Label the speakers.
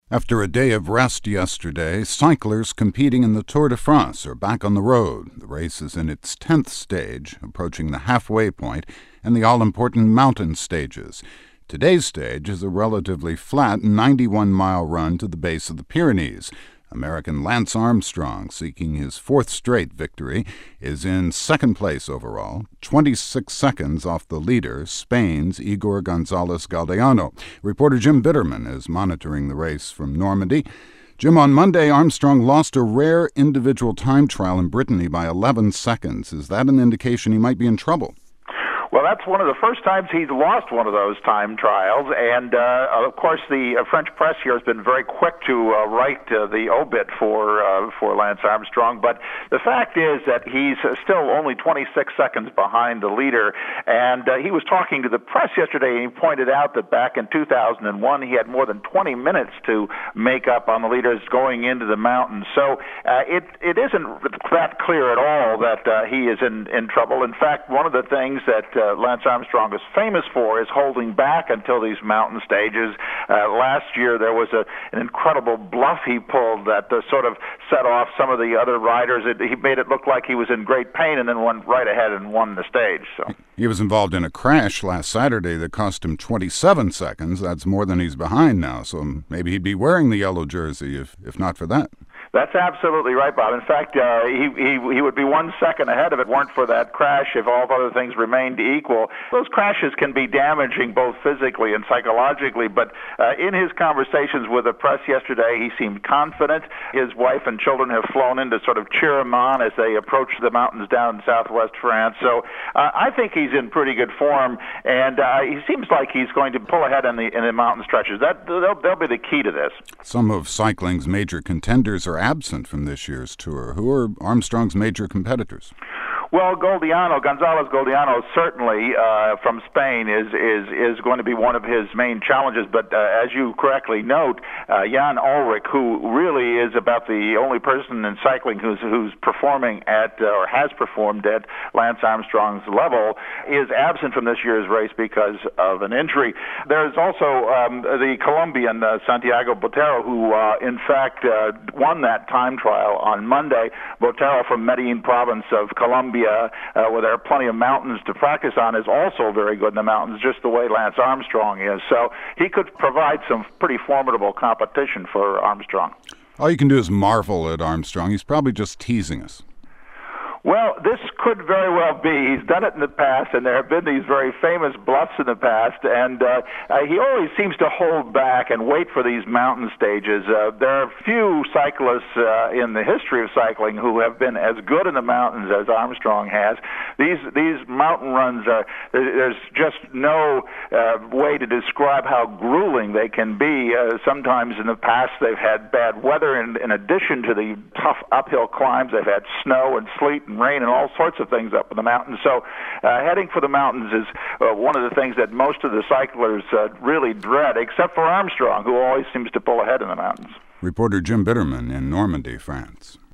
Speaker 1: After a day of rest yesterday, cyclers competing in the Tour de France are back on the road. The race is in its 10th stage, approaching the halfway point, and the all-important mountain stages. Today's stage is a relatively flat 91-mile run to the base of the Pyrenees. American Lance Armstrong, seeking his fourth straight victory, is in second place overall, 26 seconds off the leader, Spain's Igor Gonzalez Galdeano. Reporter Jim Bitterman is monitoring the race from Normandy. Jim, on Monday, Armstrong lost a rare individual time trial in Brittany by 11 seconds. Is that an indication he might be in trouble?
Speaker 2: Well, that's one of the first times he's lost one of those time trials, and of course the French press here has been very quick to write the obit for Lance Armstrong. But the fact is that he's still only 26 seconds behind the leader, and he was talking to the press yesterday, and he pointed out that back in 2001 he had more than 20 minutes to make up on the leaders going into the mountains. So it isn't that clear at all that he is in trouble. In fact, one of the things that Lance Armstrong is famous for is holding back until these mountain stages. Last year there was an incredible bluff he pulled that sort of set off some of the other riders. He made it look like he was in great pain and then went right ahead and won the stage. So
Speaker 1: he was involved in a crash last Saturday that cost him 27 seconds. That's more than he's behind now, so maybe he'd be wearing the yellow jersey if not for that.
Speaker 2: That's absolutely right, Bob. In fact, he would be 1 second ahead if it weren't for that crash if all other things remained equal. Those crashes can be damaging both physically and psychologically, but in his conversations with the press yesterday, he seemed confident. His wife and children have flown in to sort of cheer him on as they approach the mountains down in southwest France. So I think he's in pretty good form, and he seems like he's going to pull ahead in the mountain stretches. They'll be the key to this.
Speaker 1: Some of cycling's major contenders are absent from this year's tour. Who are Armstrong's major competitors?
Speaker 2: Well, Gonzalez Galdeano, certainly from Spain, is going to be one of his main challenges. But as you correctly note, Jan Ullrich, who really is about the only person in cycling who's performing at or has performed at Lance Armstrong's level, is absent from this year's race because of an injury. There's also the Colombian Santiago Botero, who in fact won that time trial on Monday. Botero from Medellin province of Colombia, where there are plenty of mountains to practice on, is also very good in the mountains, just the way Lance Armstrong is. So he could provide some pretty formidable competition for Armstrong.
Speaker 1: All you can do is marvel at Armstrong. He's probably just teasing us.
Speaker 2: Well, this could very well be. He's done it in the past, and there have been these very famous bluffs in the past, and he always seems to hold back and wait for these mountain stages. There are few cyclists in the history of cycling who have been as good in the mountains as Armstrong has. These mountain runs there's just no way to describe how grueling they can be. Sometimes in the past they've had bad weather, and in addition to the tough uphill climbs, they've had snow and sleet and rain and all sorts of things up in the mountains. So heading for the mountains is one of the things that most of the cyclers really dread, except for Armstrong, who always seems to pull ahead in the mountains.
Speaker 1: Reporter Jim Bitterman in Normandy, France.